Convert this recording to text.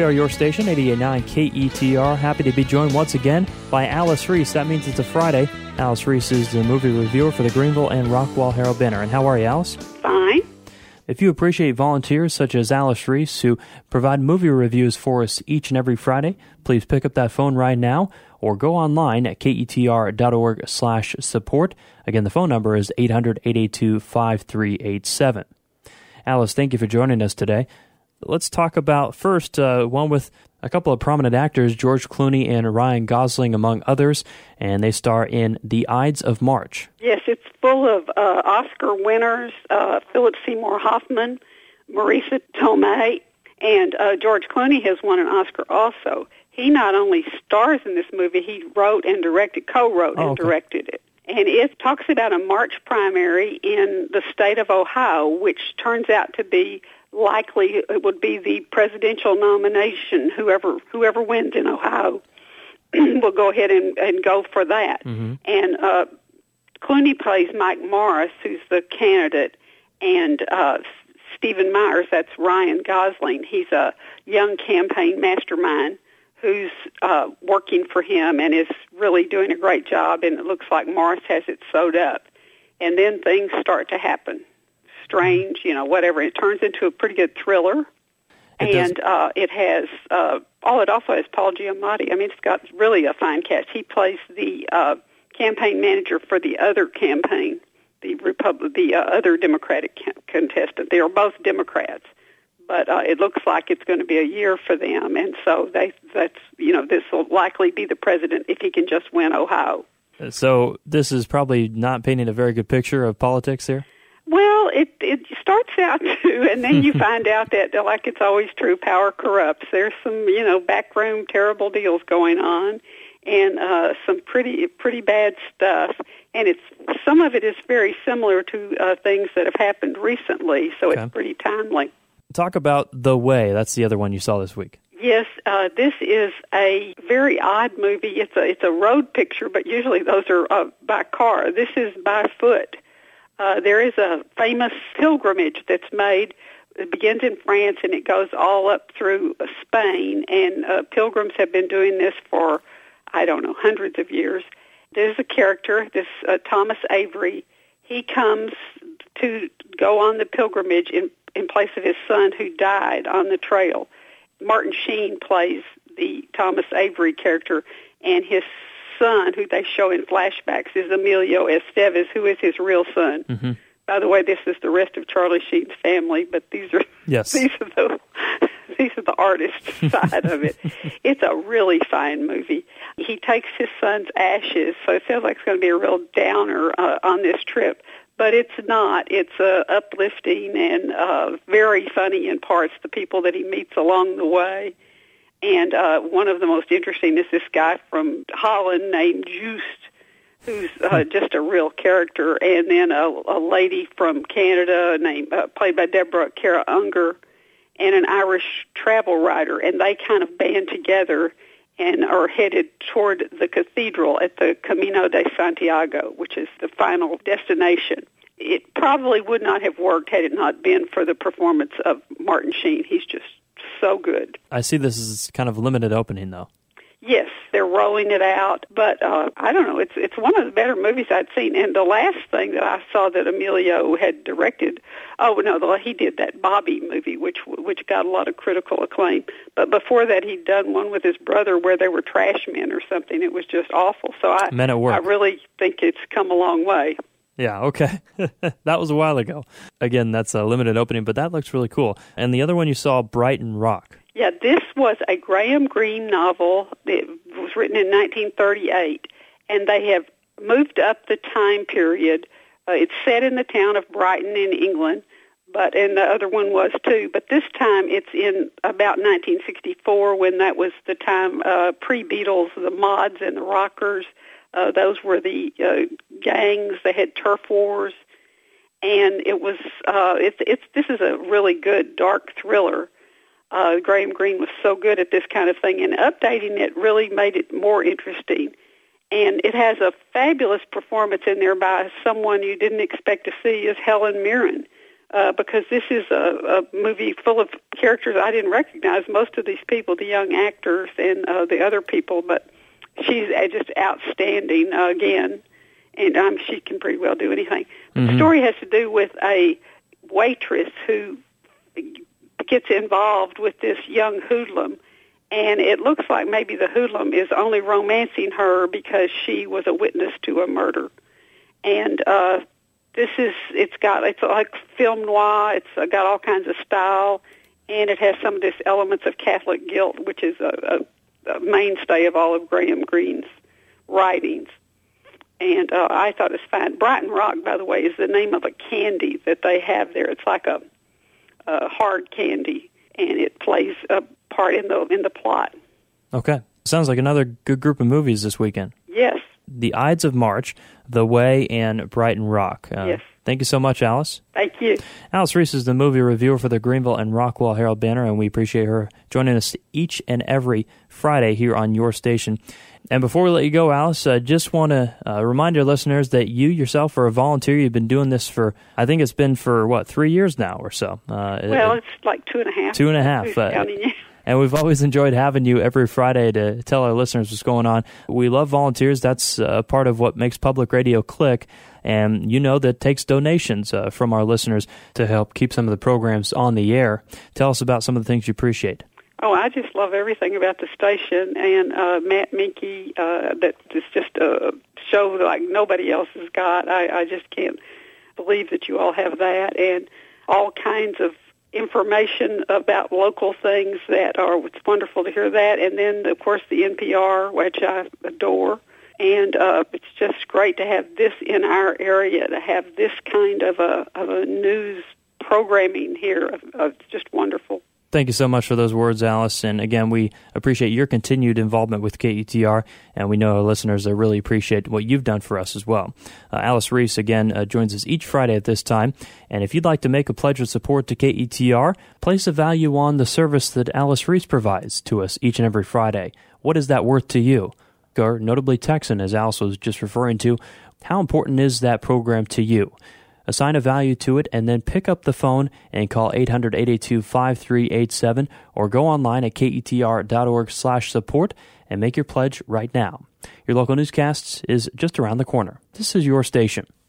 We are your station, 88.9 KETR. Happy to be joined once again by Alice Reese. That means it's a Friday. Alice Reese is the movie reviewer for the Greenville and Rockwall Herald-Banner. And how are you, Alice? Fine. If you appreciate volunteers such as Alice Reese, who provide movie reviews for us each and every Friday, please pick up that phone right now or go online at ketr.org/support. Again, the phone number is 800-882-5387. Alice, thank you for joining us today. Let's talk about first one with a couple of prominent actors, George Clooney and Ryan Gosling, among others, and they star in The Ides of March. Yes, it's full of Oscar winners, Philip Seymour Hoffman, Marisa Tomei, and George Clooney has won an Oscar also. He not only stars in this movie, he co-wrote and directed it. And it talks about a March primary in the state of Ohio, which turns out to be likely it would be the presidential nomination. Whoever wins in Ohio will go ahead and go for that. Mm-hmm. And Clooney plays Mike Morris, who's the candidate, and Stephen Myers, that's Ryan Gosling. He's a young campaign mastermind who's working for him and is really doing a great job, and it looks like Morris has it sewed up. And then things start to happen. Strange, whatever. It turns into a pretty good thriller. It has, it also has Paul Giamatti. I mean, it's got really a fine cast. He plays the campaign manager for the other campaign, the other Democratic contestant. They are both Democrats, but it looks like it's going to be a year for them, and so this will likely be the president if he can just win Ohio. So this is probably not painting a very good picture of politics here? Well, it starts out to, and then you find out that, like it's always true, power corrupts. There's some, backroom terrible deals going on, and some pretty bad stuff. And some of it is very similar to things that have happened recently, so It's pretty timely. Talk about The Way. That's the other one you saw this week. Yes, this is a very odd movie. It's a road picture, but usually those are by car. This is by foot. There is a famous pilgrimage that's made. It begins in France and it goes all up through Spain, and pilgrims have been doing this for, hundreds of years. There's a character, this Thomas Avery. He comes to go on the pilgrimage in place of his son who died on the trail. Martin Sheen plays the Thomas Avery character, and his son, who they show in flashbacks, is Emilio Estevez, who is his real son. Mm-hmm. By the way, this is the rest of Charlie Sheen's family, but these are the artist side of it. It's a really fine movie. He takes his son's ashes, so it sounds like it's going to be a real downer on this trip, but it's not. It's uplifting and very funny in parts, the people that he meets along the way. And one of the most interesting is this guy from Holland named Joost, who's just a real character, and then a lady from Canada played by Deborah Kara Unger, and an Irish travel writer, and they kind of band together and are headed toward the cathedral at the Camino de Santiago, which is the final destination. It probably would not have worked had it not been for the performance of Martin Sheen. He's just so good. I see this is kind of limited opening, though. Yes, they're rolling it out, but I don't know. It's one of the better movies I'd seen. And the last thing that I saw that Emilio had directed, he did that Bobby movie, which got a lot of critical acclaim. But before that, he'd done one with his brother where they were trash men or something. It was just awful. So I really think it's come a long way. Yeah, okay. That was a while ago. Again, that's a limited opening, but that looks really cool. And the other one you saw, Brighton Rock. Yeah, this was a Graham Greene novel. It was written in 1938, and they have moved up the time period. It's set in the town of Brighton in England, and the other one was too. But this time it's in about 1964, when that was the time pre-Beatles, the mods and the rockers. Those were the gangs. They had turf wars, and it was. This is a really good dark thriller. Graham Greene was so good at this kind of thing, and updating it really made it more interesting. And it has a fabulous performance in there by someone you didn't expect to see, is Helen Mirren. because this is a movie full of characters I didn't recognize, most of these people, the young actors and the other people, but she's just outstanding again, and she can pretty well do anything. Mm-hmm. The story has to do with a waitress who gets involved with this young hoodlum, and it looks like maybe the hoodlum is only romancing her because she was a witness to a murder. And it's like film noir. It's got all kinds of style, and it has some of this elements of Catholic guilt, which is a mainstay of all of Graham Greene's writings. And I thought it was fine. Brighton Rock, by the way, is the name of a candy that they have there. It's like a hard candy, and it plays a part in the plot. Okay. Sounds like another good group of movies this weekend. Yes. The Ides of March, The Way, and Brighton Rock. Yes. Thank you so much, Alice. Thank you. Alice Reese is the movie reviewer for the Greenville and Rockwall Herald-Banner, and we appreciate her joining us each and every Friday here on your station. And before we let you go, Alice, I just want to remind our listeners that you yourself are a volunteer. You've been doing this for, I think it's been for, 3 years now or so? It's like 2.5. 2.5. And we've always enjoyed having you every Friday to tell our listeners what's going on. We love volunteers. That's part of what makes public radio click. And you know that takes donations from our listeners to help keep some of the programs on the air. Tell us about some of the things you appreciate. Oh, I just love everything about the station, and Matt Minke, that is just a show like nobody else has got. I just can't believe that you all have that, and all kinds of information about local things it's wonderful to hear that. And then, of course, the NPR, which I adore. And it's just great to have this in our area, to have this kind of a news programming here. It's just wonderful. Thank you so much for those words, Alice. And again, we appreciate your continued involvement with KETR, and we know our listeners really appreciate what you've done for us as well. Alice Reese, again, joins us each Friday at this time. And if you'd like to make a pledge of support to KETR, place a value on the service that Alice Reese provides to us each and every Friday. What is that worth to you? Or notably Texan, as Alice was just referring to, how important is that program to you? Assign a value to it, and then pick up the phone and call 800-882-5387 or go online at ketr.org/support and make your pledge right now. Your local newscasts is just around the corner. This is your station.